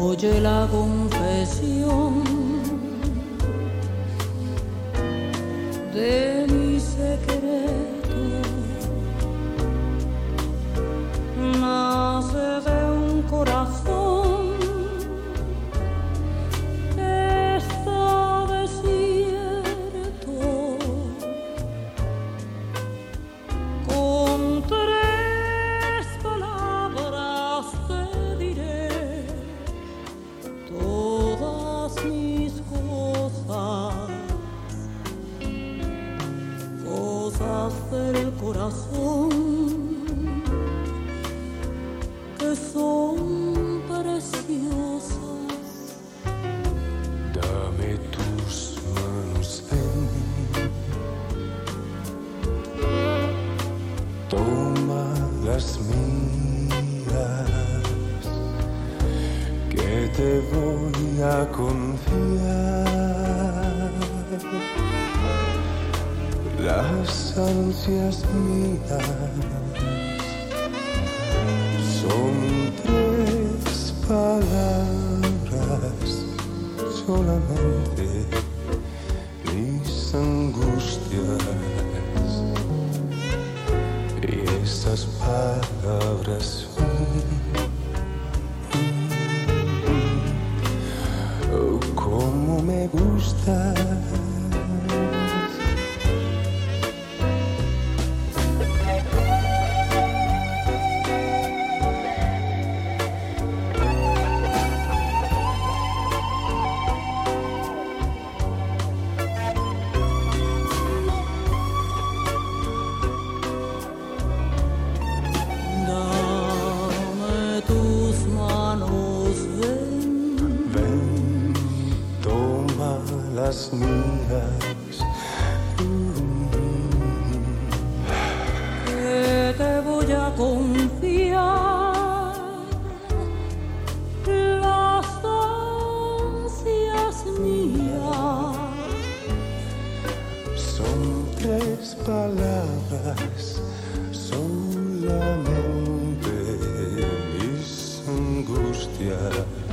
Oye la confesión de mi secreto, nace de un corazón que está desierto. Con tres palabras te diré todas mis cosas del corazón que son preciosas. Dame tus manos, ven, toma las mías, que te voy a confiar las ansias mías. Son tres palabras solamente, mis angustias, y esas palabras oh, cómo me gustas. Las mías, que te voy a confiar las ansias mías. son tres palabras solamente, mis angustias.